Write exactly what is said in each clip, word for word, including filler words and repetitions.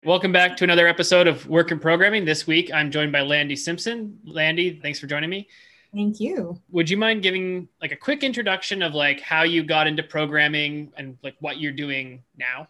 Welcome back to another episode of Work in Programming. This week, I'm joined by Landy Simpson. Landy, thanks for joining me. Thank you. Would you mind giving like a quick introduction of like how you got into programming and like what you're doing now?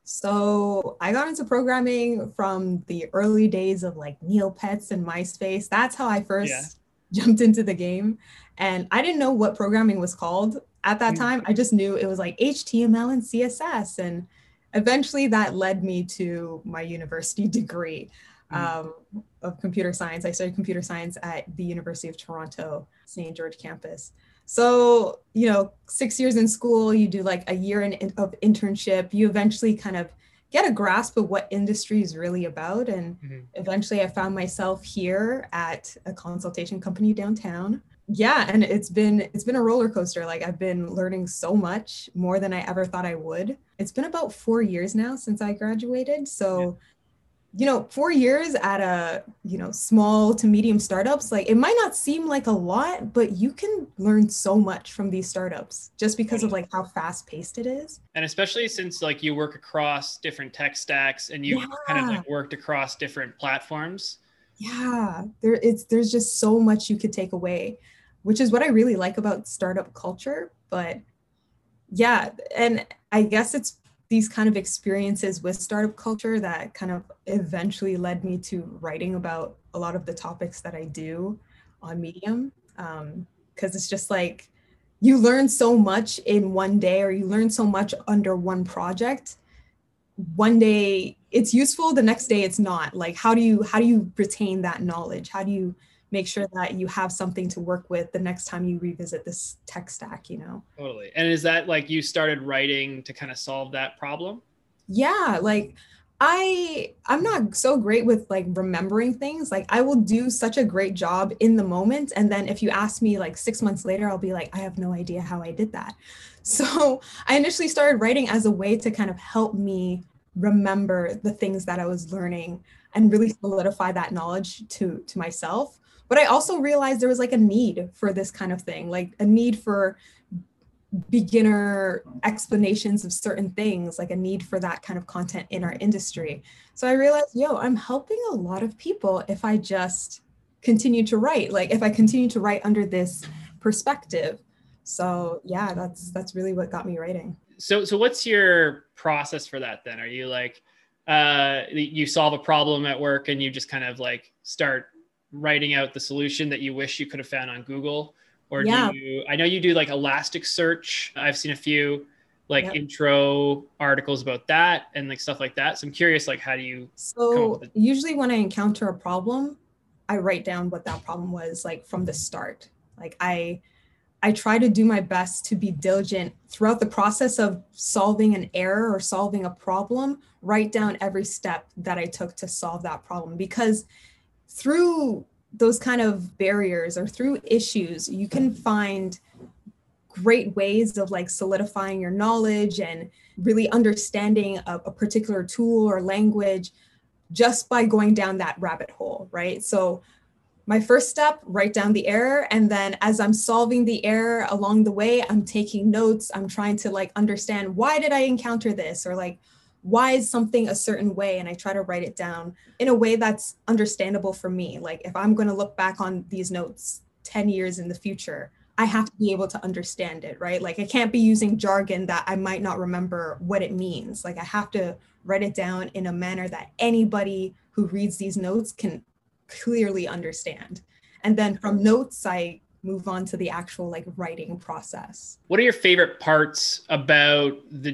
So I got into programming from the early days of like Neopets and MySpace. That's how I first yeah. jumped into the game. And I didn't know what programming was called at that time. I just knew it was like H T M L and C S S. And eventually that led me to my university degree um, of computer science. I studied computer science at the University of Toronto, Saint George campus. So, you know, six years in school, you do like a year in, of internship, you eventually kind of get a grasp of what industry is really about. And mm-hmm. eventually I found myself here at a consultation company downtown. Yeah, and it's been it's been a roller coaster. Like I've been learning so much more than I ever thought I would. It's been about four years now since I graduated. So, yeah. you know, four years at a, you know, small to medium startups, like it might not seem like a lot, but you can learn so much from these startups just because of like how fast paced it is. And especially since like you work across different tech stacks and you yeah. kind of like worked across different platforms. Yeah, there it's there's just so much you could take away, which is what I really like about startup culture. But yeah, and I guess it's these kind of experiences with startup culture that kind of eventually led me to writing about a lot of the topics that I do on Medium. Um, because it's just like you learn so much in one day, or you learn so much under one project. One day it's useful, the next day it's not. Like how do you how do you retain that knowledge? How do you make sure that you have something to work with the next time you revisit this tech stack, you know? Totally. And is that like you started writing to kind of solve that problem? Yeah, like I I'm not so great with like remembering things. Like I will do such a great job in the moment, and then if you ask me like six months later, I'll be like, I have no idea how I did that. So I initially started writing as a way to kind of help me remember the things that I was learning and really solidify that knowledge to to myself. But I also realized there was like a need for this kind of thing, like a need for beginner explanations of certain things, like a need for that kind of content in our industry. So I realized, yo, I'm helping a lot of people if I just continue to write, like if I continue to write under this perspective. So yeah, that's that's really what got me writing. So so what's your process for that then? Are you like, uh, you solve a problem at work and you just kind of like start writing out the solution that you wish you could have found on Google? Or yeah. do you, I know you do like Elasticsearch. I've seen a few like yep. intro articles about that and like stuff like that. So I'm curious, like, how do you? So the- usually when I encounter a problem, I write down what that problem was like from the start. Like I, I try to do my best to be diligent throughout the process of solving an error or solving a problem, write down every step that I took to solve that problem, because through those kind of barriers or through issues, you can find great ways of like solidifying your knowledge and really understanding a, a particular tool or language just by going down that rabbit hole, right? So my first step, write down the error. And then as I'm solving the error along the way, I'm taking notes. I'm trying to like understand, why did I encounter this? Or like, why is something a certain way? And I try to write it down in a way that's understandable for me. Like if I'm going to look back on these notes ten years in the future, I have to be able to understand it, right? Like I can't be using jargon that I might not remember what it means. Like I have to write it down in a manner that anybody who reads these notes can clearly understand. And then from notes, I move on to the actual like writing process. What are your favorite parts about the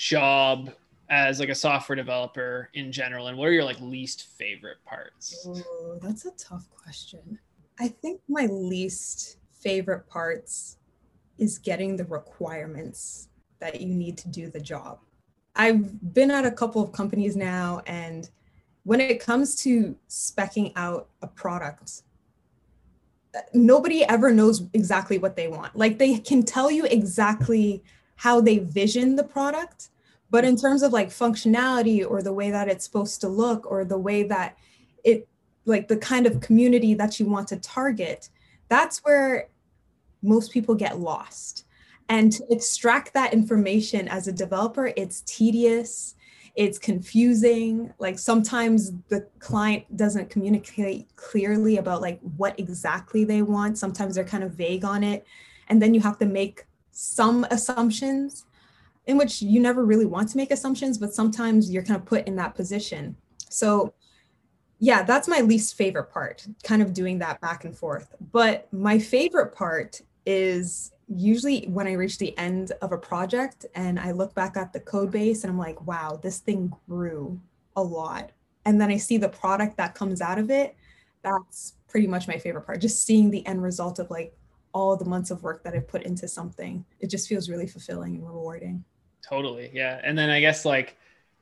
job as like a software developer in general, and what are your like least favorite parts? Oh, that's a tough question. I think my least favorite parts is getting the requirements that you need to do the job. I've been at a couple of companies now, and when it comes to speccing out a product, nobody ever knows exactly what they want. Like they can tell you exactly how they vision the product, but in terms of like functionality or the way that it's supposed to look or the way that it, like the kind of community that you want to target, that's where most people get lost. And to extract that information as a developer, it's tedious. It's confusing. Like sometimes the client doesn't communicate clearly about like what exactly they want. Sometimes they're kind of vague on it. And then you have to make some assumptions, in which you never really want to make assumptions, but sometimes you're kind of put in that position. So yeah, that's my least favorite part, kind of doing that back and forth. But my favorite part is usually when I reach the end of a project and I look back at the code base and I'm like, wow, this thing grew a lot. And then I see the product that comes out of it. That's pretty much my favorite part. Just seeing the end result of like all the months of work that I've put into something. It just feels really fulfilling and rewarding. Totally. Yeah. And then I guess like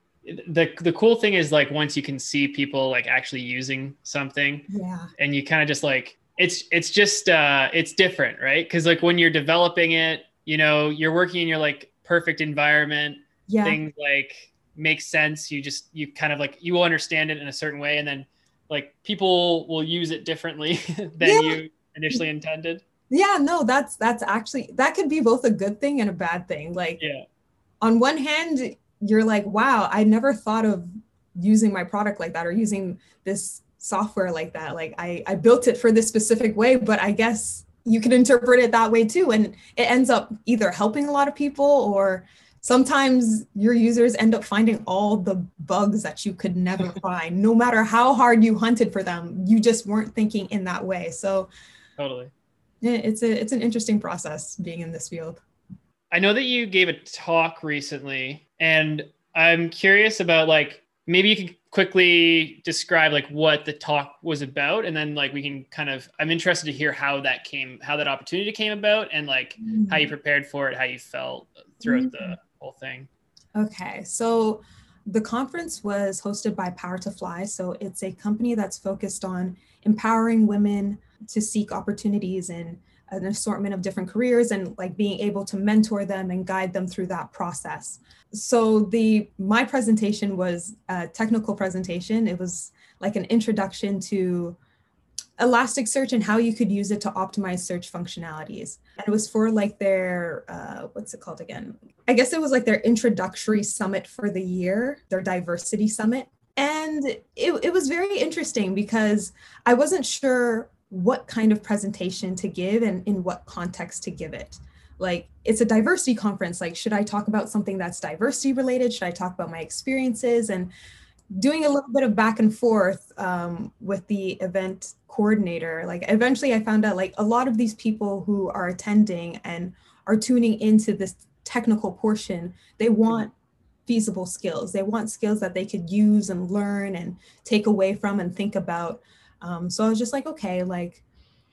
the the cool thing is like once you can see people like actually using something, yeah, and you kind of just like it's it's just uh it's different, right? Because like when you're developing it, you know, you're working in your like perfect environment, yeah, things like make sense. You just you kind of like you will understand it in a certain way, and then like people will use it differently than yeah. you initially intended. Yeah, no, that's that's actually that could be both a good thing and a bad thing. Like Yeah. On one hand, you're like, wow, I never thought of using my product like that or using this software like that. Like I, I built it for this specific way, but I guess you can interpret it that way too. And it ends up either helping a lot of people or sometimes your users end up finding all the bugs that you could never find, no matter how hard you hunted for them. You just weren't thinking in that way. So Totally. It's a it's an interesting process being in this field. I know that you gave a talk recently, and I'm curious about like maybe you could quickly describe like what the talk was about, and then like we can kind of I'm interested to hear how that came, how that opportunity came about, and like mm-hmm. how you prepared for it, how you felt throughout mm-hmm. the whole thing. Okay, so the conference was hosted by Power to Fly. So it's a company that's focused on empowering women to seek opportunities in an assortment of different careers and like being able to mentor them and guide them through that process. So the my presentation was a technical presentation. It was like an introduction to Elasticsearch and how you could use it to optimize search functionalities. And it was for like their, uh, what's it called again? I guess it was like their introductory summit for the year, their diversity summit. And it, it was very interesting because I wasn't sure what kind of presentation to give and in what context to give it. Like, it's a diversity conference. Like, should I talk about something that's diversity related? Should I talk about my experiences? And doing a little bit of back and forth um, with the event coordinator, like eventually I found out like a lot of these people who are attending and are tuning into this technical portion, they want feasible skills. They want skills that they could use and learn and take away from and think about. Um, so I was just like, okay, like,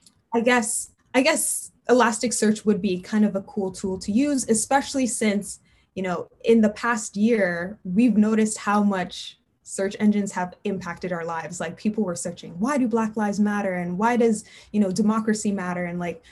I guess, I guess Elasticsearch would be kind of a cool tool to use, especially since, you know, in the past year, we've noticed how much search engines have impacted our lives. Like people were searching, why do Black Lives Matter? And why does, you know, democracy matter? And like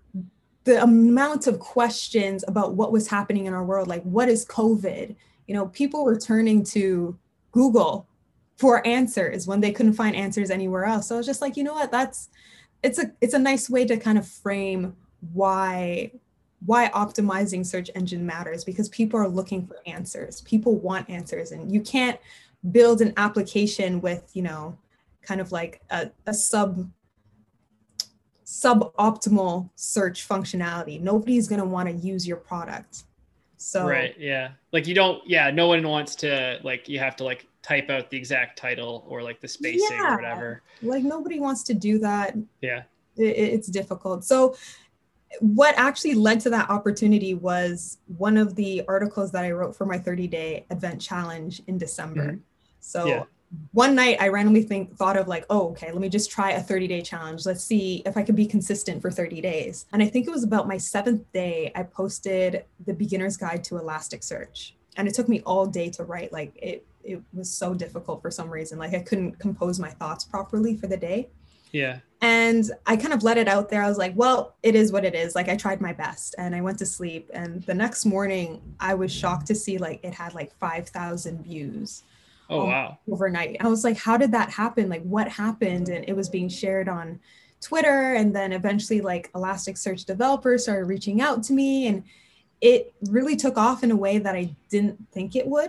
the amount of questions about what was happening in our world, like what is COVID? You know, people were turning to Google for answers when they couldn't find answers anywhere else. So I was just like, you know what, that's, it's a, it's a nice way to kind of frame why, why optimizing search engine matters, because people are looking for answers. People want answers, and you can't build an application with, you know, kind of like a, a sub suboptimal search functionality. Nobody's going to want to use your product. So right, yeah, like you don't, yeah, no one wants to, like, you have to like type out the exact title or like the spacing yeah, or whatever. Like nobody wants to do that. Yeah, it, it's difficult. So what actually led to that opportunity was one of the articles that I wrote for my thirty day event challenge in December. Mm-hmm. So yeah. One night I randomly think thought of like, oh, okay, let me just try a thirty day challenge. Let's see if I could be consistent for thirty days. And I think it was about my seventh day, I posted the beginner's guide to Elasticsearch. And it took me all day to write. Like it, it was so difficult for some reason. Like I couldn't compose my thoughts properly for the day. Yeah. And I kind of let it out there. I was like, well, it is what it is. Like I tried my best and I went to sleep. And the next morning I was shocked to see like it had like five thousand views. Oh, um, wow. Overnight. I was like, how did that happen? Like what happened? And it was being shared on Twitter. And then eventually like Elasticsearch developers started reaching out to me, and it really took off in a way that I didn't think it would.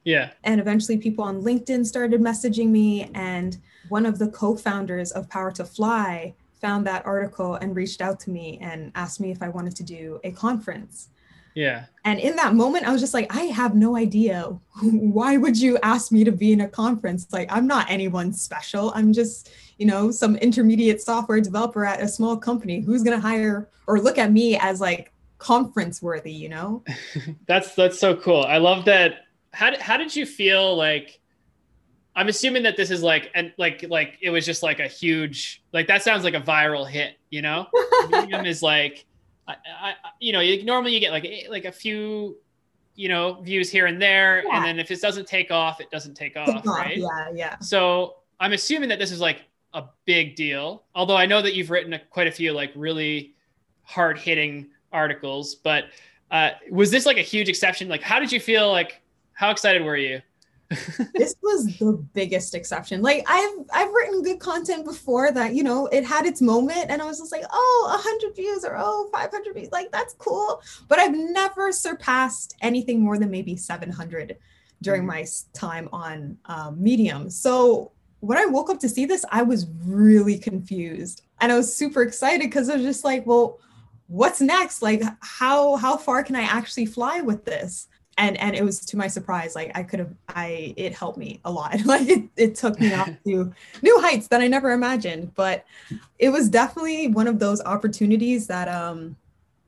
Yeah. And eventually people on LinkedIn started messaging me. And one of the co-founders of Power to Fly found that article and reached out to me and asked me if I wanted to do a conference. Yeah. And in that moment, I was just like, I have no idea. Why would you ask me to be in a conference? Like, I'm not anyone special. I'm just, you know, some intermediate software developer at a small company. Who's going to hire or look at me as like conference worthy, you know? that's, that's so cool. I love that. How did, how did you feel? Like, I'm assuming that this is like, and like, like it was just like a huge, like, that sounds like a viral hit, you know? Medium is like, I, I, you know, you, normally you get like like a few, you know, views here and there, yeah. And then if it doesn't take off, it doesn't take off, take right? Off. Yeah, yeah. So I'm assuming that this is like a big deal. Although I know that you've written a, quite a few like really hard hitting articles, but uh, was this like a huge exception? Like, how did you feel? Like, how excited were you? This was the biggest exception. Like I've I've written good content before that, you know, it had its moment and I was just like, oh, one hundred views or oh, five hundred views, like that's cool. But I've never surpassed anything more than maybe seven hundred during mm-hmm. my time on um, Medium. So when I woke up to see this, I was really confused and I was super excited because I was just like, well, what's next? Like how how far can I actually fly with this? And and it was to my surprise, like I could have, I, it helped me a lot. Like it, it took me off to new heights that I never imagined, but it was definitely one of those opportunities that um,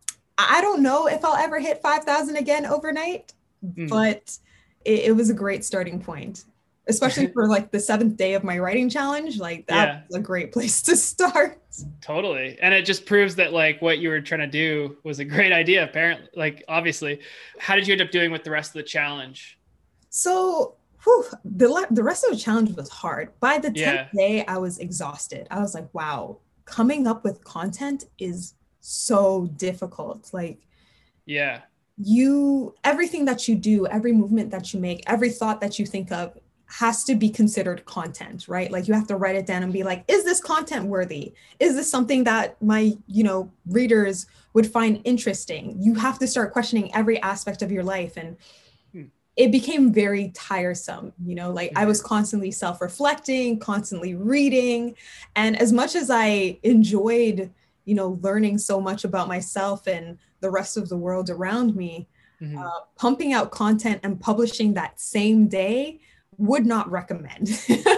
I don't know if I'll ever hit five thousand again overnight, mm. but it, it was a great starting point, especially for like the seventh day of my writing challenge. Like that yeah. was a great place to start. Totally. And it just proves that like what you were trying to do was a great idea, apparently, like obviously. How did you end up doing with the rest of the challenge? So whew, the, the rest of the challenge was hard. By the tenth yeah. day, I was exhausted. I was like, wow, coming up with content is so difficult. Like, yeah, you, everything that you do, every movement that you make, every thought that you think of has to be considered content, right? Like you have to write it down and be like, is this content worthy? Is this something that my, you know, readers would find interesting? You have to start questioning every aspect of your life. And hmm. it became very tiresome, you know, like mm-hmm. I was constantly self-reflecting, constantly reading. And as much as I enjoyed, you know, learning so much about myself and the rest of the world around me, mm-hmm. uh, pumping out content and publishing that same day would not recommend.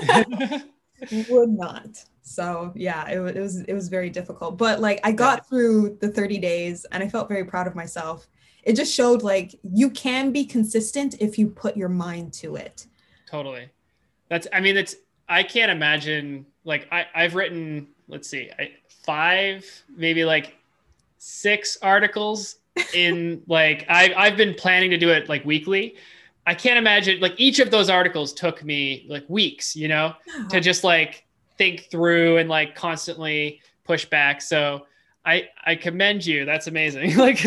Would not. So yeah, it, it was it was very difficult. But like I got through the thirty days and I felt very proud of myself. It just showed like you can be consistent if you put your mind to it. Totally. That's I mean it's I can't imagine like I, I've written, let's see, I, five, maybe like six articles in like I I've been planning to do it like weekly. I can't imagine like each of those articles took me like weeks, you know, to just like think through and like constantly push back. So I, I commend you. That's amazing. Like,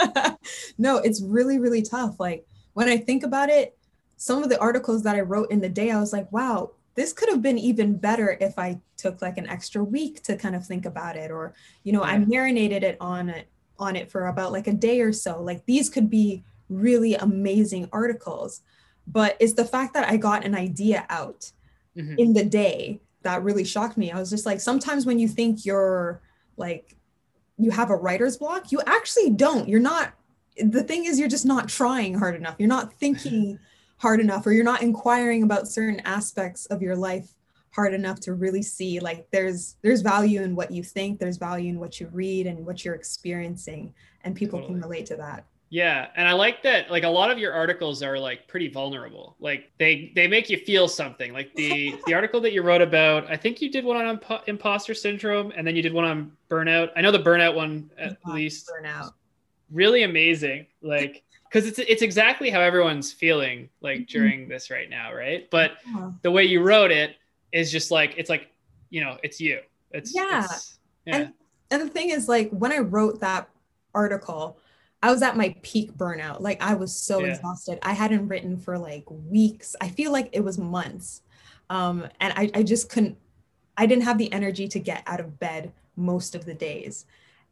no, it's really, really tough. Like when I think about it, some of the articles that I wrote in the day, I was like, wow, this could have been even better if I took like an extra week to kind of think about it. Or, you know, yeah. I marinated it on it on it for about like a day or so. Like these could be really amazing articles, but it's the fact that I got an idea out mm-hmm. in the day that really shocked me. I was just like, sometimes when you think you're like, you have a writer's block, you actually don't. You're not, the thing is, you're just not trying hard enough. You're not thinking hard enough, or you're not inquiring about certain aspects of your life hard enough to really see like there's there's value in what you think, there's value in what you read and what you're experiencing, and people totally. Can relate to that. Yeah. And I like that, like a lot of your articles are like pretty vulnerable. Like they, they make you feel something. Like the, the article that you wrote about, I think you did one on imp- imposter syndrome, and then you did one on burnout. I know the burnout one at oh, least. Burnout. Really amazing. Like, cause it's, it's exactly how everyone's feeling like mm-hmm. during this right now. Right. But yeah. the way you wrote it is just like, it's like, you know, it's you. It's yeah. It's, yeah. And, and the thing is like, when I wrote that article, I was at my peak burnout. Like I was so yeah. exhausted. I hadn't written for like weeks. I feel like it was months. Um, and I, I just couldn't, I didn't have the energy to get out of bed most of the days.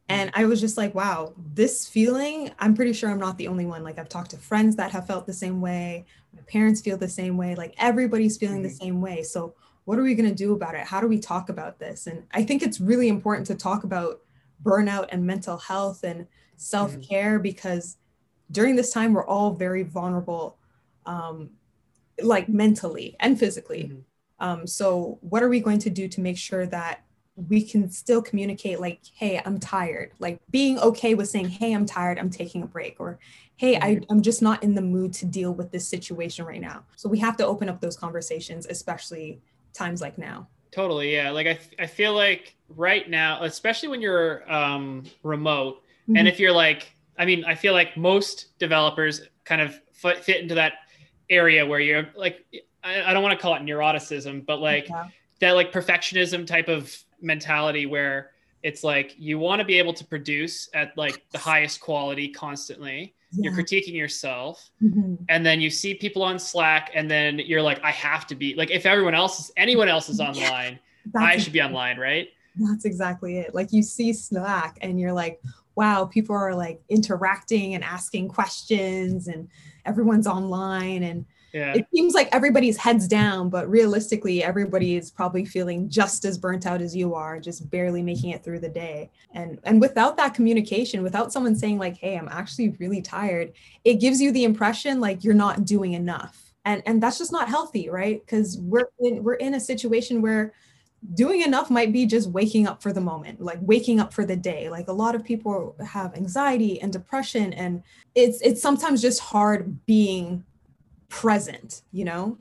And I was just like, wow, this feeling, I'm pretty sure I'm not the only one. Like I've talked to friends that have felt the same way. My parents feel the same way. Like everybody's feeling mm-hmm. the same way. So what are we going to do about it? How do we talk about this? And I think it's really important to talk about burnout and mental health and self-care mm-hmm. because during this time, we're all very vulnerable, um, like mentally and physically. Mm-hmm. Um, so what are we going to do to make sure that we can still communicate like, hey, I'm tired, like being okay with saying, hey, I'm tired, I'm taking a break, or hey, I, I'm just not in the mood to deal with this situation right now. So we have to open up those conversations, especially times like now. Totally. Yeah. Like I, I feel like right now, especially when you're um, remote, mm-hmm. and if you're like, I mean, I feel like most developers kind of fit into that area where you're like, I, I don't want to call it neuroticism, but like yeah. that like perfectionism type of mentality where it's like you want to be able to produce at like the highest quality constantly. Yeah. You're critiquing yourself, mm-hmm. and then you see people on Slack, and then you're like, I have to be like, if everyone else is anyone else is online, I should be online, right? That's exactly it. Like you see Slack and you're like, wow, people are like interacting and asking questions and everyone's online, and yeah. it seems like everybody's heads down, but realistically, everybody is probably feeling just as burnt out as you are, just barely making it through the day. And, and without that communication, without someone saying like, hey, I'm actually really tired, it gives you the impression like you're not doing enough. And, and that's just not healthy, right? Because we're in, we're in a situation where doing enough might be just waking up for the moment, like waking up for the day. Like a lot of people have anxiety and depression, and it's it's sometimes just hard being present, you know?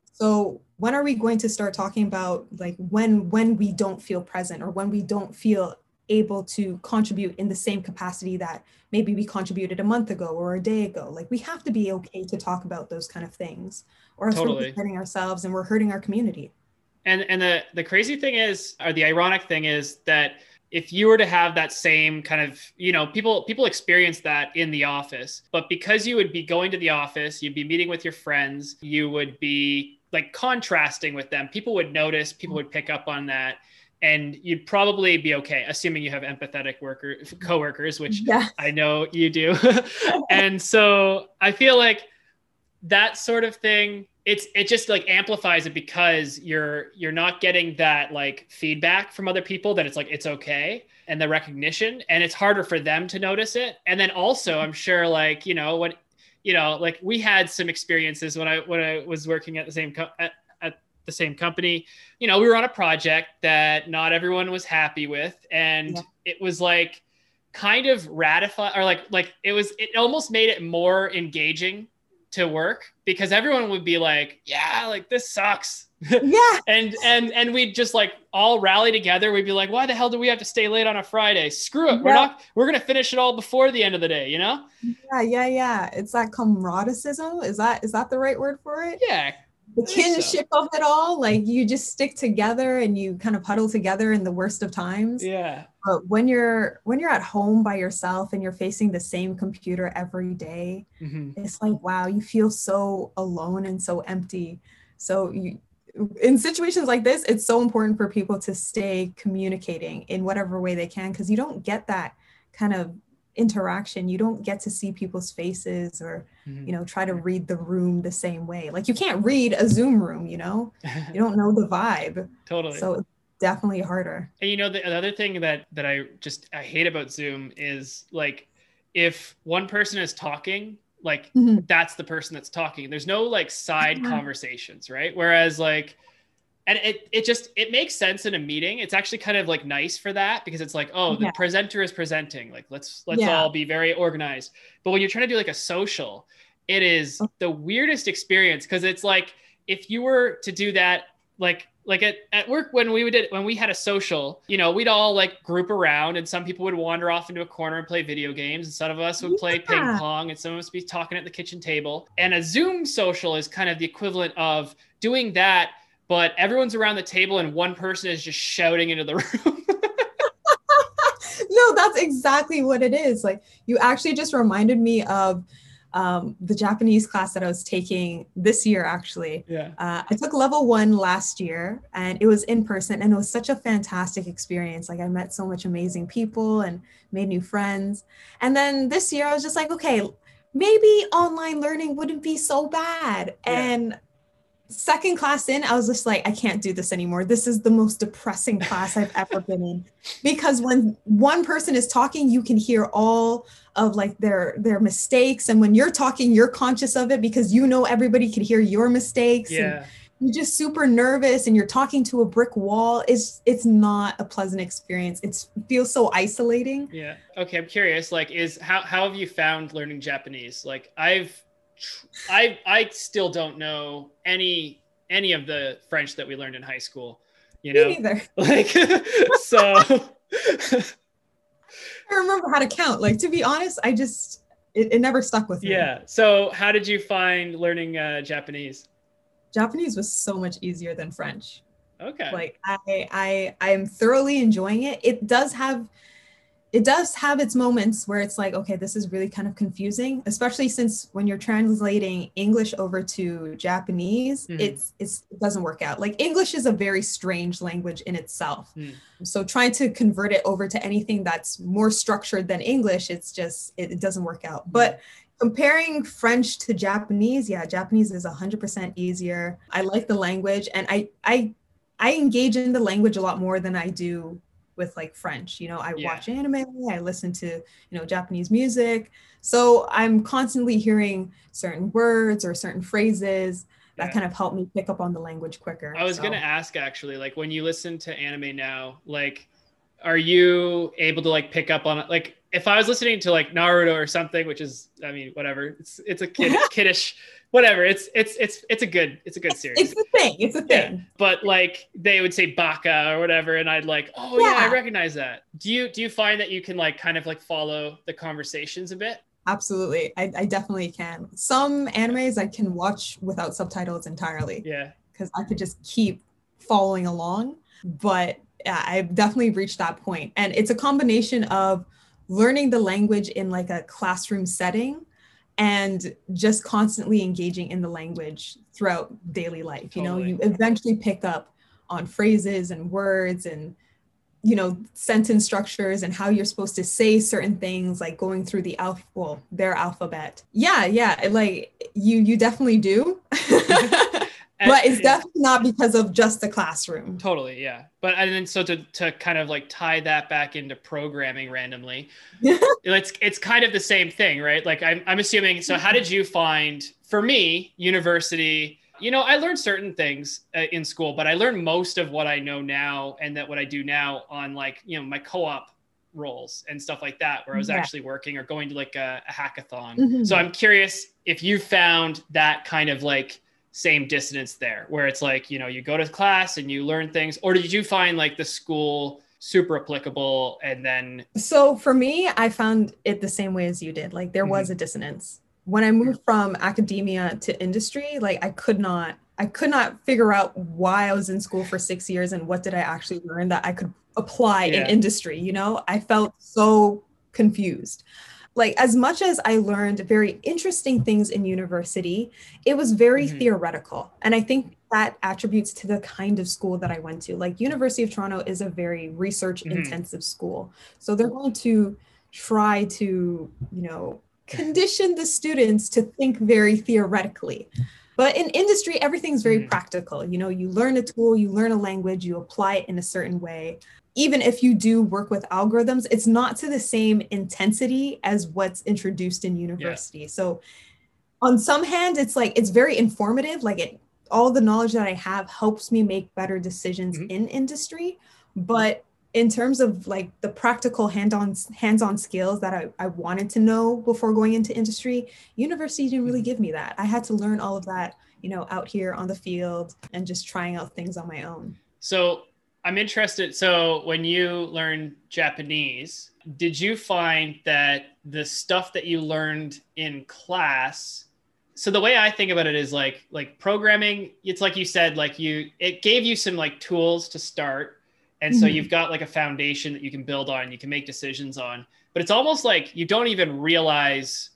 So when are we going to start talking about like when when we don't feel present, or when we don't feel able to contribute in the same capacity that maybe we contributed a month ago or a day ago? Like we have to be okay to talk about those kind of things, or else totally. We're hurting ourselves and we're hurting our community. And and the, the crazy thing is, or the ironic thing is that if you were to have that same kind of, you know, people people experience that in the office, but because you would be going to the office, you'd be meeting with your friends, you would be like contrasting with them. People would notice, people would pick up on that, and you'd probably be okay, assuming you have empathetic worker coworkers, which yeah. I know you do. And so I feel like that sort of thing, it's it just like amplifies it because you're you're not getting that like feedback from other people that it's like it's okay, and the recognition, and it's harder for them to notice it. And then also I'm sure like, you know, when you know, like we had some experiences when I when I was working at the same co- at, at the same company, you know, we were on a project that not everyone was happy with, and yeah. it was like kind of ratify or like like it was it almost made it more engaging to work, because everyone would be like, yeah, like this sucks. Yeah. and and and we'd just like all rally together. We'd be like, why the hell do we have to stay late on a Friday? Screw it. Yeah. We're not we're gonna finish it all before the end of the day, you know? Yeah, yeah, yeah. It's that camaraderism. Is that is that the right word for it? Yeah. The kinship so. Of it all. Like you just stick together and you kind of huddle together in the worst of times. Yeah. But when you're when you're at home by yourself and you're facing the same computer every day, mm-hmm. it's like, wow, you feel so alone and so empty. So you in situations like this, it's so important for people to stay communicating in whatever way they can, because you don't get that kind of interaction. You don't get to see people's faces or, mm-hmm. you know, try to read the room the same way. Like you can't read a Zoom room, you know, you don't know the vibe. Totally. So it's definitely harder. And you know, the, the other thing that, that I just, I hate about Zoom is like, if one person is talking, like mm-hmm. that's the person that's talking. There's no like side yeah. conversations, right? Whereas like, and it it just, it makes sense in a meeting. It's actually kind of like nice for that, because it's like, oh, the yeah. presenter is presenting. Like, let's, let's yeah. all be very organized. But when you're trying to do like a social, it is the weirdest experience. Cause it's like, if you were to do that, like, like at, at work, when we did, when we had a social, you know, we'd all like group around, and some people would wander off into a corner and play video games. And some of us would yeah. play ping pong, and some of us would be talking at the kitchen table. And a Zoom social is kind of the equivalent of doing that, but everyone's around the table and one person is just shouting into the room. No, that's exactly what it is. Like you actually just reminded me of Um, the Japanese class that I was taking this year, actually, Yeah. uh, I took level one last year and it was in person and it was such a fantastic experience. Like I met so much amazing people and made new friends. And then this year I was just like, okay, maybe online learning wouldn't be so bad. Yeah. And second class in, I was just like, I can't do this anymore. This is the most depressing class I've ever been in. Because when one person is talking, you can hear all of like their their mistakes. And when you're talking, you're conscious of it because you know everybody can hear your mistakes. Yeah. And you're just super nervous and you're talking to a brick wall. It's it's not a pleasant experience. It's, it feels so isolating. Yeah. Okay. I'm curious, like, is how, how have you found learning Japanese? Like I've I I still don't know any any of the French that we learned in high school, you know. Me neither. Like so I remember how to count. Like to be honest, I just it, it never stuck with me. Yeah. So how did you find learning uh, Japanese? Japanese was so much easier than French. Okay. Like I I I am thoroughly enjoying it. It does have It does have its moments where it's like, okay, this is really kind of confusing, especially since when you're translating English over to Japanese, mm-hmm. it's, it's, it doesn't work out. Like English is a very strange language in itself. Mm. So trying to convert it over to anything that's more structured than English, it's just, it, it doesn't work out. Mm. But comparing French to Japanese, yeah, Japanese is one hundred percent easier. I like the language and I, I, I engage in the language a lot more than I do with like French. You know, I yeah. watch anime, I listen to, you know, Japanese music. So I'm constantly hearing certain words or certain phrases that yeah. kind of help me pick up on the language quicker. I was so. going to ask actually, like when you listen to anime now, like, are you able to like pick up on it? Like if I was listening to like Naruto or something, which is, I mean, whatever, it's, it's a kid, kiddish, whatever. It's, it's, it's, it's a good, it's a good series. It's a thing. It's a thing. Yeah. But like they would say baka or whatever. And I'd like, oh yeah. yeah, I recognize that. Do you, do you find that you can like kind of like follow the conversations a bit? Absolutely. I, I definitely can. Some animes I can watch without subtitles entirely. Yeah. Because I could just keep following along. But yeah, I've definitely reached that point. And it's a combination of learning the language in like a classroom setting and just constantly engaging in the language throughout daily life. Totally. You know, you eventually pick up on phrases and words and, you know, sentence structures and how you're supposed to say certain things, like going through the alpha, well, their alphabet. Yeah, yeah, like you, you definitely do. But it's definitely not because of just the classroom. Totally, yeah. But and then so to to kind of like tie that back into programming randomly, it's it's kind of the same thing, right? Like I'm I'm assuming. So how did you find? For me, university. You know, I learned certain things uh, in school, but I learned most of what I know now and that what I do now on like you know my co-op roles and stuff like that, where I was yeah. actually working or going to like a, a hackathon. Mm-hmm. So I'm curious if you found that kind of like same dissonance there, where it's like, you know, you go to class and you learn things, or did you find like the school super applicable and then? So for me, I found it the same way as you did. Like there mm-hmm. was a dissonance. When I moved from academia to industry, like I could not, I could not figure out why I was in school for six years and what did I actually learn that I could apply yeah. in industry. You know, I felt so confused. Like as much as I learned very interesting things in university, it was very mm-hmm. theoretical. And I think that attributes to the kind of school that I went to. Like University of Toronto is a very research mm-hmm. intensive school. So they're going to try to, you know, condition the students to think very theoretically. But in industry, everything's very mm-hmm. practical. You know, you learn a tool, you learn a language, you apply it in a certain way. Even if you do work with algorithms, it's not to the same intensity as what's introduced in university. Yeah. So on some hand, it's like, it's very informative. Like it, all the knowledge that I have helps me make better decisions mm-hmm. in industry. But in terms of like the practical hand-on hands-on skills that I, I wanted to know before going into industry, university didn't really give me that. I had to learn all of that, you know, out here on the field and just trying out things on my own. So I'm interested. So when you learned Japanese, did you find that the stuff that you learned in class, so the way I think about it is like, like programming, it's like you said, like you, it gave you some like tools to start. And so you've got like a foundation that you can build on, you can make decisions on, but it's almost like you don't even realize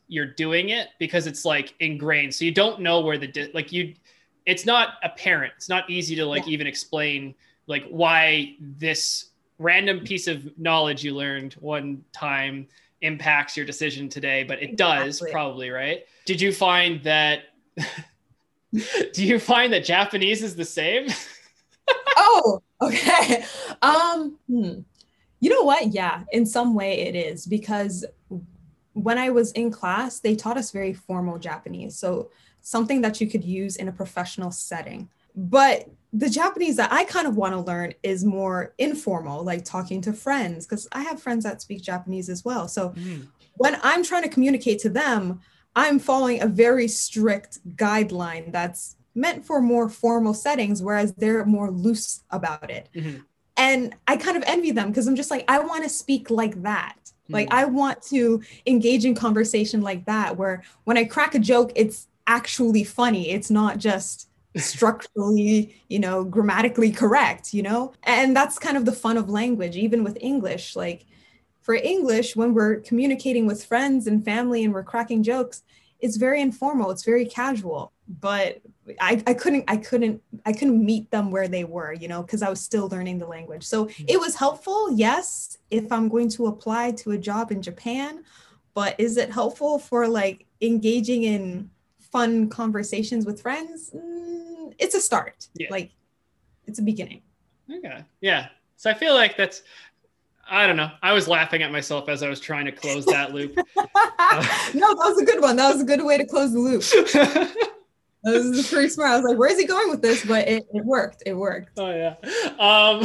you're doing it because it's like ingrained. So you don't know where the, di- like you, it's not apparent. It's not easy to like yeah. even explain like why this random piece of knowledge you learned one time impacts your decision today, but it does exactly. probably, right? Did you find that, do you find that Japanese is the same? Oh, okay. Um, hmm. You know what? Yeah, in some way it is, because when I was in class, they taught us very formal Japanese. So something that you could use in a professional setting. But the Japanese that I kind of want to learn is more informal, like talking to friends, because I have friends that speak Japanese as well. So mm. when I'm trying to communicate to them, I'm following a very strict guideline that's meant for more formal settings, whereas they're more loose about it. Mm-hmm. And I kind of envy them because I'm just like, I want to speak like that. Mm. Like, I want to engage in conversation like that, where when I crack a joke, it's actually funny. It's not just structurally, you know, grammatically correct, you know? And that's kind of the fun of language, even with English. Like for English, when we're communicating with friends and family and we're cracking jokes, it's very informal, it's very casual. But I, I couldn't, I couldn't, I couldn't meet them where they were, you know, because I was still learning the language. So it was helpful, yes, if I'm going to apply to a job in Japan, but is it helpful for like engaging in fun conversations with friends? Mm, it's a start, yeah. Like it's a beginning. Okay, yeah. So I feel like that's, I don't know. I was laughing at myself as I was trying to close that loop. uh, no, that was a good one. That was a good way to close the loop. That was pretty smart. I was like, where is he going with this? But it, it worked. It worked. Oh, yeah. Um,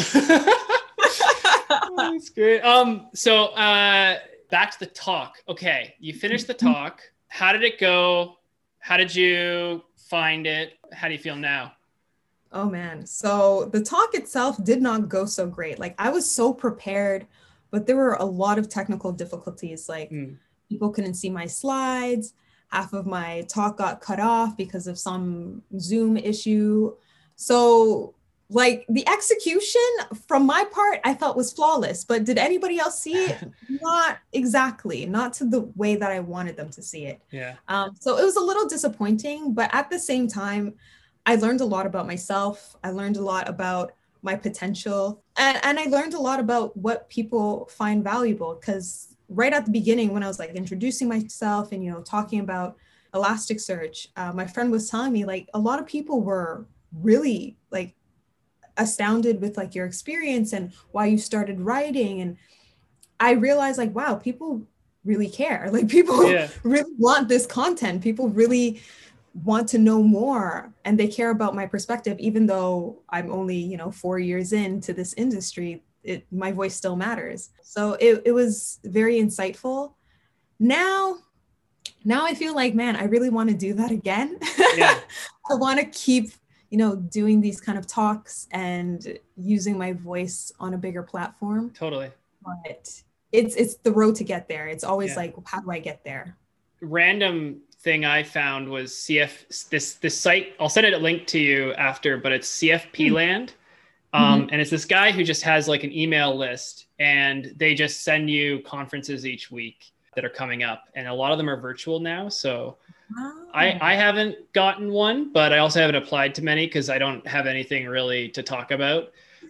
that's great. Um, so uh, back to the talk. Okay. You finished the talk. How did it go? How did you find it? How do you feel now? Oh, man. So the talk itself did not go so great. Like I was so prepared, but there were a lot of technical difficulties. Like mm. people couldn't see my slides. Half of my talk got cut off because of some Zoom issue. So like the execution from my part, I felt was flawless, but did anybody else see it? Not exactly, not to the way that I wanted them to see it. Yeah. Um, so it was a little disappointing, but at the same time, I learned a lot about myself. I learned a lot about my potential, and, and I learned a lot about what people find valuable, because right at the beginning, when I was like introducing myself and, you know, talking about Elasticsearch, uh, my friend was telling me like a lot of people were really like astounded with like your experience and why you started writing. And I realized like, wow, people really care. Like people yeah. really want this content. People really want to know more, and they care about my perspective, even though I'm only, you know, four years into this industry. It, my voice still matters. So it, it was very insightful. Now, now I feel like, man, I really want to do that again. Yeah. I want to keep, you know, doing these kind of talks and using my voice on a bigger platform. Totally. But it's, it's the road to get there. It's always yeah. like, how do I get there? Random thing I found was C F, this, this site, I'll send it a link to you after, but it's C F P mm-hmm. Land. Um, mm-hmm. And it's this guy who just has like an email list, and they just send you conferences each week that are coming up. And a lot of them are virtual now. So oh. I, I haven't gotten one, but I also haven't applied to many because I don't have anything really to talk about.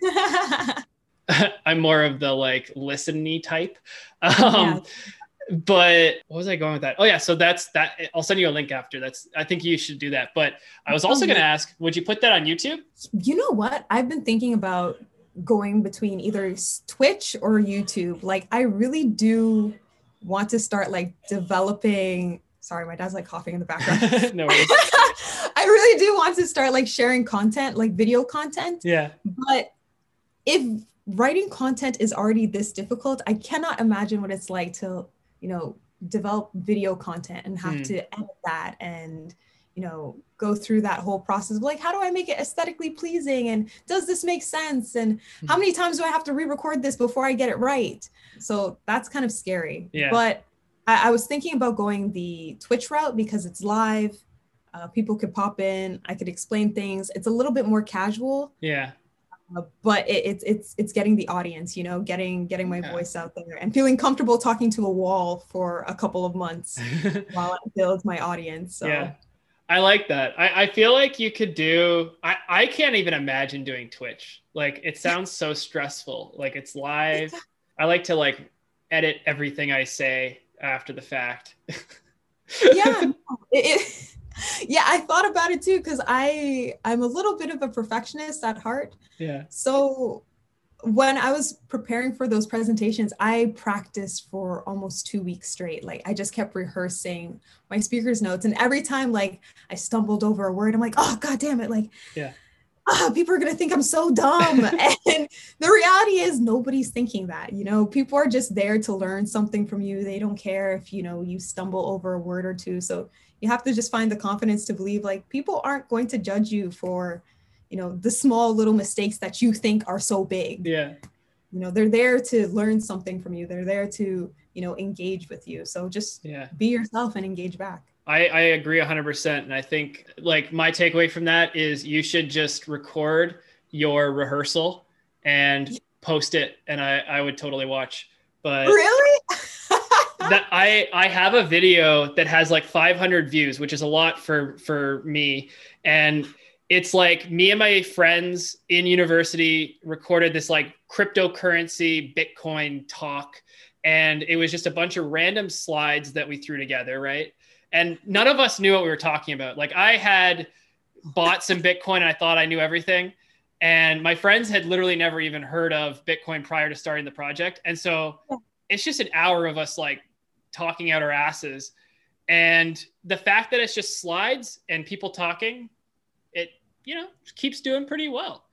I'm more of the like listen-y type. Um, yeah. But what was I going with that? Oh yeah. So that's that. I'll send you a link after. That's, I think you should do that. But I was also going to ask, would you put that on YouTube? You know what? I've been thinking about going between either Twitch or YouTube. Like I really do want to start like developing. Sorry, my dad's like coughing in the background. No worries. I really do want to start like sharing content, like video content. Yeah. But if writing content is already this difficult, I cannot imagine what it's like to, you know, develop video content and have mm. to edit that and, you know, go through that whole process of like, how do I make it aesthetically pleasing? And does this make sense? And mm. how many times do I have to re-record this before I get it right? So that's kind of scary. Yeah. But I, I was thinking about going the Twitch route because it's live. Uh, people could pop in. I could explain things. It's a little bit more casual. Yeah. Uh, but it, it's it's it's getting the audience, you know, getting getting my Okay. voice out there and feeling comfortable talking to a wall for a couple of months while I build my audience. So Yeah. I like that. I, I feel like you could do, I, I can't even imagine doing Twitch. Like it sounds so stressful. Like it's live. I like to like edit everything I say after the fact. yeah, no, it, it, yeah, I thought about it too, because I I'm a little bit of a perfectionist at heart. Yeah. So when I was preparing for those presentations, I practiced for almost two weeks straight. Like I just kept rehearsing my speaker's notes. And every time like I stumbled over a word, I'm like, oh, God damn it. Like, yeah. Oh, people are going to think I'm so dumb. And the reality is nobody's thinking that, you know, people are just there to learn something from you. They don't care if, you know, you stumble over a word or two. So you have to just find the confidence to believe like people aren't going to judge you for, you know, the small little mistakes that you think are so big. Yeah. You know, they're there to learn something from you. They're there to, you know, engage with you. So just yeah. be yourself and engage back. I, I agree one hundred percent. And I think like my takeaway from that is you should just record your rehearsal and post it. And I, I would totally watch. But really? that I, I have a video that has like five hundred views, which is a lot for, for me. And it's like me and my friends in university recorded this like cryptocurrency Bitcoin talk. And it was just a bunch of random slides that we threw together. Right. And none of us knew what we were talking about. Like I had bought some Bitcoin and I thought I knew everything. And my friends had literally never even heard of Bitcoin prior to starting the project. And so it's just an hour of us like talking out our asses. And the fact that it's just slides and people talking, it, you know, keeps doing pretty well.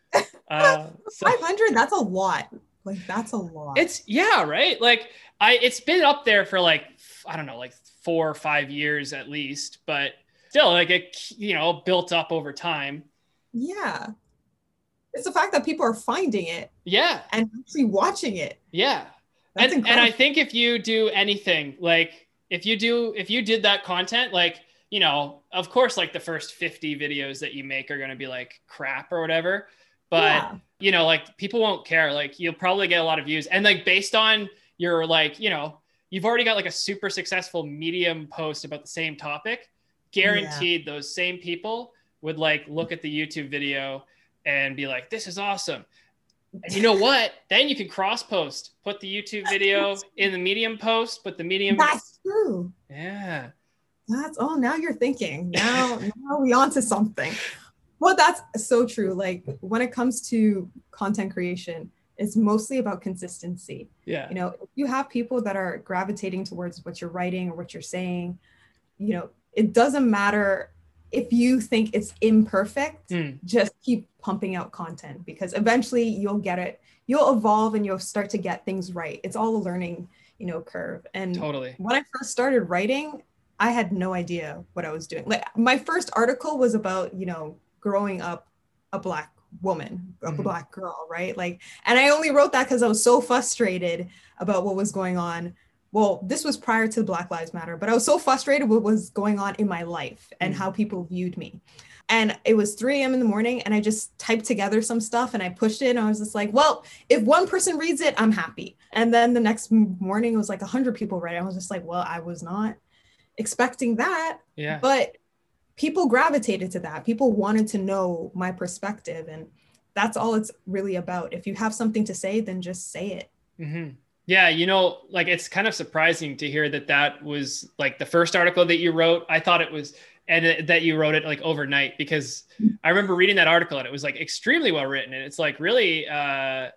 Uh, so, five hundred, that's a lot. Like, that's a lot. It's, yeah, right? Like, I, it's been up there for like, I don't know, like four or five years at least, but still, like, it, you know, built up over time. Yeah. It's the fact that people are finding it. Yeah. And actually watching it. Yeah. That's and, and I think if you do anything, like, if you do, if you did that content, like, you know, of course, like the first fifty videos that you make are going to be like crap or whatever. But, yeah. you know, like people won't care. Like you'll probably get a lot of views. And like based on your like, you know, you've already got like a super successful Medium post about the same topic. Guaranteed yeah. those same people would like look at the YouTube video and be like, this is awesome. And you know what? Then you can cross post, put the YouTube video in the Medium post, put the Medium. That's true. Yeah. That's, oh, now you're thinking. Now, now we on to something. Well, that's so true. Like when it comes to content creation, it's mostly about consistency. Yeah. You know, if you have people that are gravitating towards what you're writing or what you're saying, you know, it doesn't matter if you think it's imperfect, mm. just keep pumping out content because eventually you'll get it. You'll evolve and you'll start to get things right. It's all a learning, you know, curve. And totally. When I first started writing, I had no idea what I was doing. Like my first article was about, you know, growing up a Black woman, a mm-hmm. Black girl, right? Like, and I only wrote that because I was so frustrated about what was going on. Well, this was prior to Black Lives Matter, but I was so frustrated with what was going on in my life and mm-hmm. how people viewed me. And it was three a.m. in the morning and I just typed together some stuff and I pushed it and I was just like, well, if one person reads it, I'm happy. And then the next morning it was like a hundred people read it. I was just like, well, I was not expecting that. Yeah. But people gravitated to that. People wanted to know my perspective. And that's all it's really about. If you have something to say, then just say it. Mm-hmm. Yeah. You know, like it's kind of surprising to hear that that was like the first article that you wrote. I thought it was, and that you wrote it like overnight because I remember reading that article and it was like extremely well written. And it's like really, uh, uh,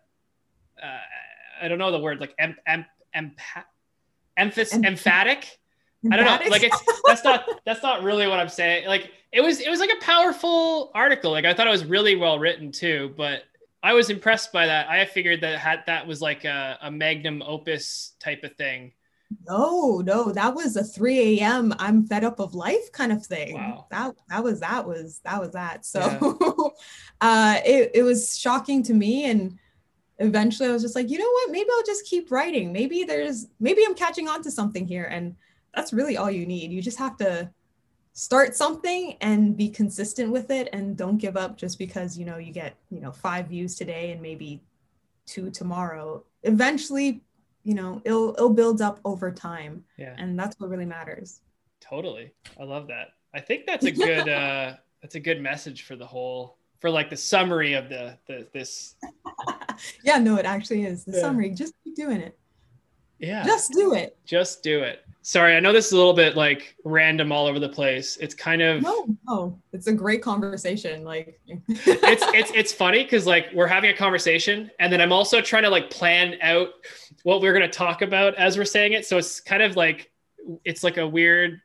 I don't know the word, like em, em, em, emphasis, em- emphatic. I don't know. Like it's, that's not, that's not really what I'm saying. Like it was, it was like a powerful article. Like I thought it was really well written too, but I was impressed by that. I figured that had, that was like a, a magnum opus type of thing. No, no, that was a three a.m. I'm fed up of life kind of thing. Wow. That, that was, that was, that was that. So yeah. uh, it, it was shocking to me. And eventually I was just like, you know what, maybe I'll just keep writing. Maybe there's, maybe I'm catching on to something here. And that's really all you need. You just have to start something and be consistent with it, and don't give up just because, you know, you get, you know, five views today and maybe two tomorrow. Eventually, you know, it'll it'll build up over time. Yeah. And that's what really matters. Totally. I love that. I think that's a good uh that's a good message for the whole, for like the summary of the the this. Yeah, no, it actually is the Yeah. summary. Just keep doing it. Yeah. Just do it. Just do it. Sorry, I know this is a little bit like random all over the place. It's kind of No, no, it's a great conversation. Like it's it's it's funny because like we're having a conversation and then I'm also trying to like plan out what we're going to talk about as we're saying it. So it's kind of like it's like a weird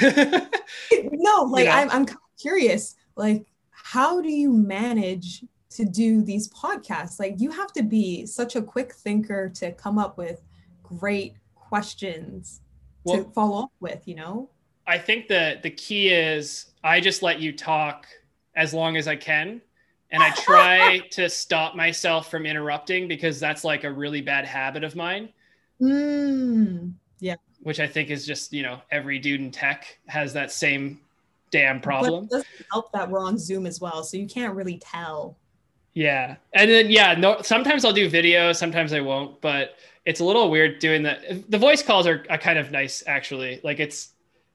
no, like you know? I'm I'm curious, like how do you manage to do these podcasts? Like you have to be such a quick thinker to come up with great questions well, to follow up with, you know? I think that the key is I just let you talk as long as I can. And I try to stop myself from interrupting because that's like a really bad habit of mine. Mm, yeah. Which I think is just, you know, every dude in tech has that same damn problem. But it doesn't help that we're on Zoom as well. So you can't really tell. Yeah. And then, yeah, no, sometimes I'll do video, sometimes I won't, but it's a little weird doing that. The voice calls are, are kind of nice, actually. Like it's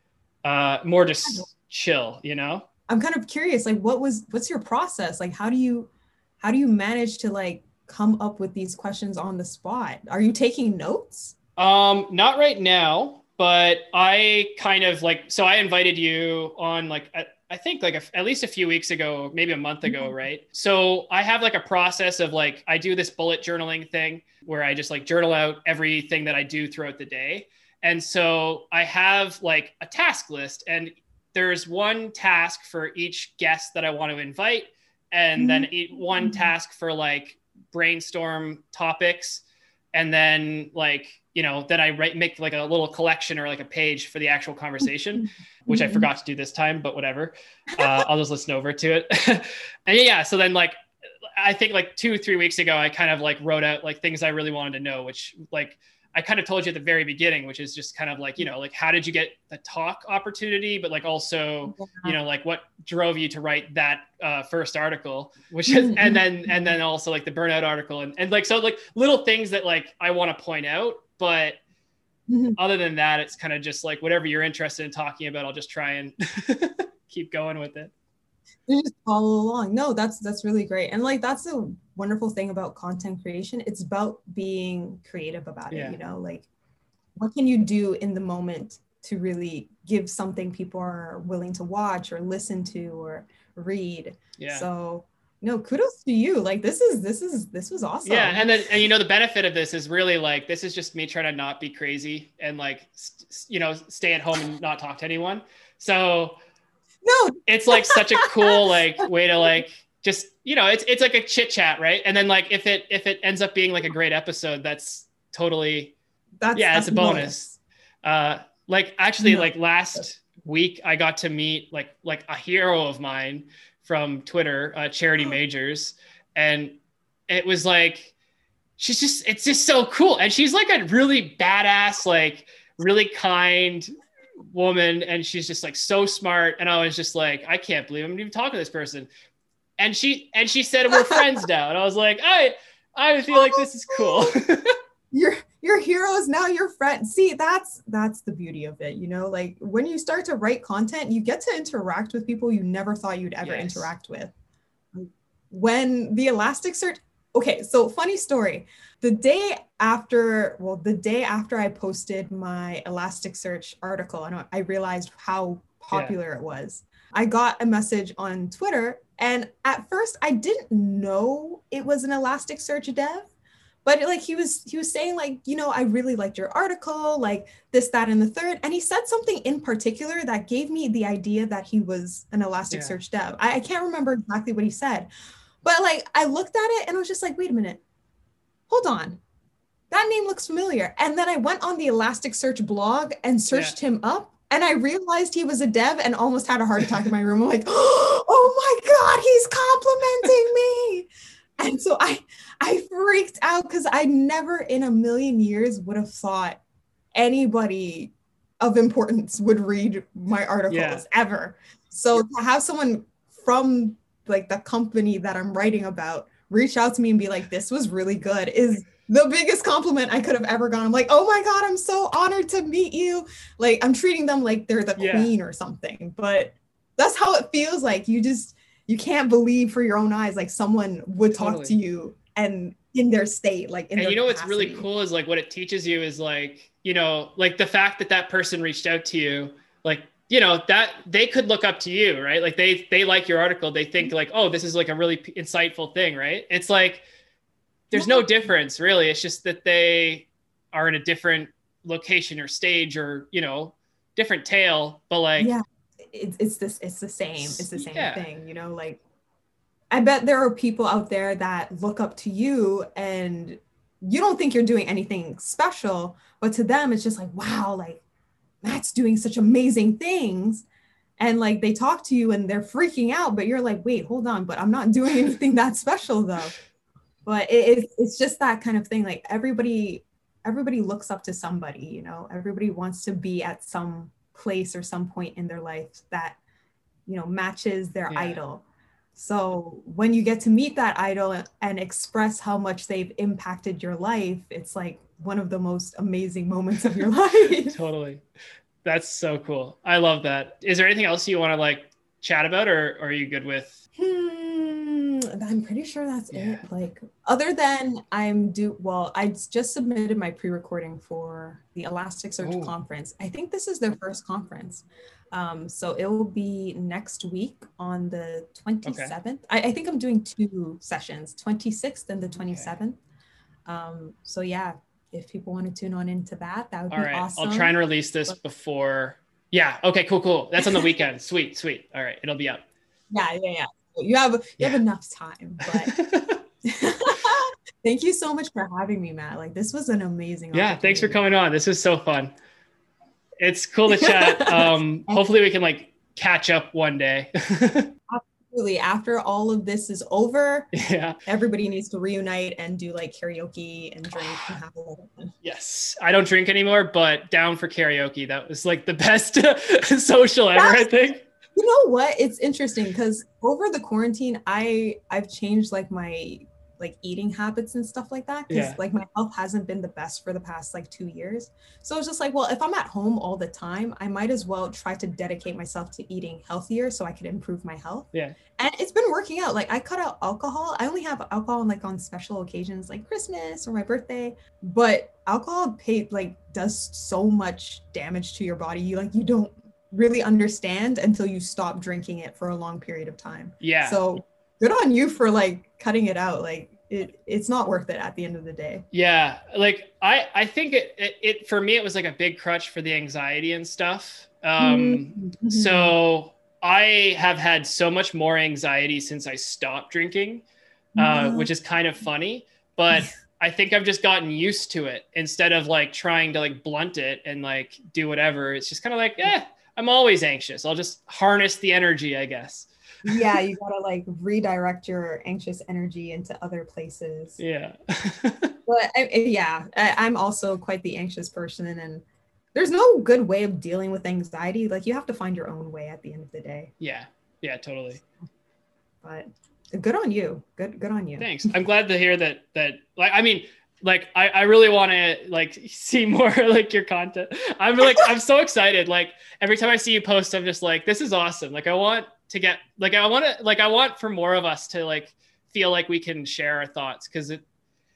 uh, more just chill, you know? I'm kind of curious, like what was, what's your process? Like, how do you, how do you manage to like come up with these questions on the spot? Are you taking notes? Um, not right now, but I kind of like, so I invited you on like, I, I think like a, at least a few weeks ago, maybe a month ago, mm-hmm. right? So I have like a process of like, I do this bullet journaling thing where I just like journal out everything that I do throughout the day. And so I have like a task list and there's one task for each guest that I want to invite. And then one task for like brainstorm topics. And then like, you know, then I write, make like a little collection or like a page for the actual conversation, which I forgot to do this time, but whatever. Uh, I'll just listen over to it. And yeah, so then like, I think like two, three weeks ago, I kind of like wrote out like things I really wanted to know, which like, I kind of told you at the very beginning, which is just kind of like, you know, like how did you get the talk opportunity, but like also, you know, like what drove you to write that uh, first article, which is, and then, and then also like the burnout article and, and like, so like little things that like I want to point out, but other than that, it's kind of just like whatever you're interested in talking about, I'll just try and keep going with it. You just follow along. No, that's that's really great. And like that's a wonderful thing about content creation. It's about being creative about Yeah. it, you know, like what can you do in the moment to really give something people are willing to watch or listen to or read. Yeah. So no, kudos to you. Like this is this is this was awesome. Yeah, and then and you know the benefit of this is really like this is just me trying to not be crazy and like st- you know stay at home and not talk to anyone. So no, it's like such a cool like way to like just you know it's it's like a chit chat, right? And then like if it if it ends up being like a great episode, that's totally that's yeah, that's it's a bonus. bonus. Uh, like actually, no. like last week I got to meet like like a hero of mine from Twitter, uh, Charity Majors, and it was like she's just it's just so cool, and she's like a really badass, like really kind woman, and she's just like so smart. And I was just like, I can't believe I'm even talking to this person. And she and she said we're friends now, and I was like, I I feel like this is cool. Your your hero is now your friend. See, that's that's the beauty of it, you know, like when you start to write content, you get to interact with people you never thought you'd ever yes. interact with. When the Elasticsearch, okay, so funny story. The day after, well, the day after I posted my Elasticsearch article, and I realized how popular yeah. it was, I got a message on Twitter, and at first I didn't know it was an Elasticsearch dev. But like he was, he was saying like, you know, I really liked your article, like this, that, and the third. And he said something in particular that gave me the idea that he was an Elasticsearch yeah. dev. I, I can't remember exactly what he said, but like I looked at it and I was just like, wait a minute, hold on. That name looks familiar. And then I went on the Elasticsearch blog and searched yeah. him up. And I realized he was a dev and almost had a heart attack in my room. I'm like, oh my God, he's complimenting me. And so I, I freaked out because I never in a million years would have thought anybody of importance would read my articles Yeah. ever. So to have someone from like the company that I'm writing about reach out to me and be like, this was really good is the biggest compliment I could have ever gotten. I'm like, oh my God, I'm so honored to meet you. Like I'm treating them like they're the Yeah. queen or something, but that's how it feels like. You just, you can't believe for your own eyes, like someone would talk Totally. to you and in their state, like in and their you know what's really capacity. cool is like what it teaches you is like, you know, like the fact that that person reached out to you, like, you know, that they could look up to you, right? Like they they like your article, they think like, oh, this is like a really p- insightful thing, right? It's like there's Yeah. no difference really. It's just that they are in a different location or stage or, you know, different tale, but like Yeah, it's it's this it's the same. It's the same yeah. thing, you know, like I bet there are people out there that look up to you and you don't think you're doing anything special, but to them it's just like, wow, like Matt's doing such amazing things. And like they talk to you and they're freaking out, but you're like, wait, hold on, but I'm not doing anything that special though. But it, it's it's just that kind of thing. Like everybody, everybody looks up to somebody, you know, everybody wants to be at some place or some point in their life that, you know, matches their Yeah. idol. So when you get to meet that idol and express how much they've impacted your life, it's like one of the most amazing moments of your life. Totally. That's so cool. I love that. Is there anything else you want to like chat about, or, or are you good with? Hmm, I'm pretty sure that's Yeah. it. Like, other than I'm do well, I just submitted my pre-recording for the Elasticsearch Oh. conference. I think this is their first conference. Um, so it will be next week on the twenty-seventh. I, I think I'm doing two sessions, twenty-sixth and the twenty-seventh. Um, so yeah, if people want to tune on into that, that would All be right. awesome. I'll try and release this before. Yeah. Okay, cool, cool. That's on the weekend. Sweet, sweet. All right. It'll be up. Yeah, yeah, yeah. You have you Yeah. have enough time, but thank you so much for having me, Matt. Like this was an amazing Yeah. Thanks for opportunity. coming on. This was so fun. It's cool to chat. Um, hopefully we can like catch up one day. Absolutely. After all of this is over, Yeah. everybody needs to reunite and do like karaoke and drink and have a little fun. Yes. I don't drink anymore, but down for karaoke. That was like the best social ever, I think. You know what? It's interesting because over the quarantine, I I've changed like my like eating habits and stuff like that. Because Yeah. like my health hasn't been the best for the past like two years. So it's just like, well, if I'm at home all the time, I might as well try to dedicate myself to eating healthier so I can improve my health. Yeah. And it's been working out. Like I cut out alcohol. I only have alcohol like on special occasions like Christmas or my birthday. But alcohol paid like does so much damage to your body. You like you don't really understand until you stop drinking it for a long period of time. Yeah. So good on you for like cutting it out. Like it, it's not worth it at the end of the day. Yeah. Like I, I think it, it, it, for me, it was like a big crutch for the anxiety and stuff. Um, Mm-hmm. so I have had so much more anxiety since I stopped drinking, uh, which is kind of funny, but I think I've just gotten used to it instead of like trying to like blunt it and like do whatever. It's just kind of like, eh, I'm always anxious. I'll just harness the energy, I guess. Yeah, you gotta like redirect your anxious energy into other places. Yeah. But I, yeah, I, I'm also quite the anxious person, and there's no good way of dealing with anxiety. Like you have to find your own way at the end of the day. Yeah. Yeah, totally. But good on you. Good, good on you. Thanks. I'm glad to hear that, that like, I mean, like, I, I really want to like see more like your content. I'm like, I'm so excited. Like every time I see you post, I'm just like, this is awesome. Like I want to get, like, I want to, like, I want for more of us to like, feel like we can share our thoughts. Cause it,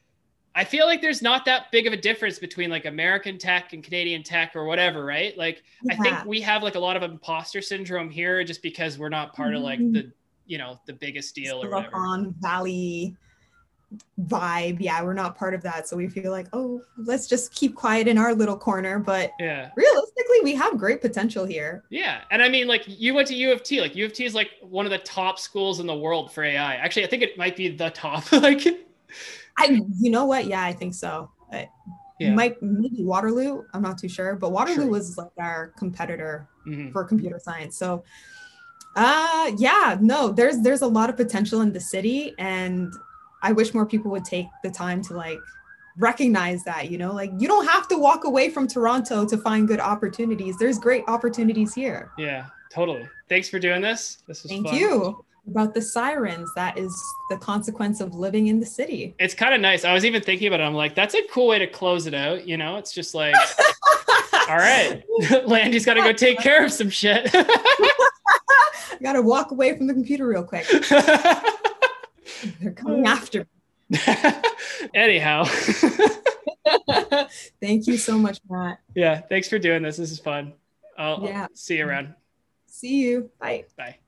I feel like there's not that big of a difference between like American tech and Canadian tech or whatever, right? Like, yeah. I think we have like a lot of imposter syndrome here just because we're not part of like the, you know, the biggest deal or whatever. Silicon Valley vibe. Yeah, we're not part of that. So we feel like, oh, let's just keep quiet in our little corner. But yeah, realistically, we have great potential here. Yeah. And I mean, like you went to U of T, like U of T is like one of the top schools in the world for A I. Actually, I think it might be the top. like, I, you know what? Yeah, I think so. It yeah. might maybe Waterloo. I'm not too sure, but Waterloo True. was like our competitor mm-hmm. for computer science. So uh yeah, no, there's there's a lot of potential in the city, and I wish more people would take the time to like recognize that, you know, like you don't have to walk away from Toronto to find good opportunities. There's great opportunities here. Yeah, totally. Thanks for doing this. This was Thank fun. you. About the sirens, that is the consequence of living in the city. It's kind of nice. I was even thinking about it. I'm like, that's a cool way to close it out. You know, it's just like, all right, Landy's got to go take care of some shit. I got to walk away from the computer real quick. They're coming after me. Anyhow. Thank you so much, Matt. Yeah, thanks for doing this. This is fun. I'll, yeah. I'll see you around. See you. Bye. Bye.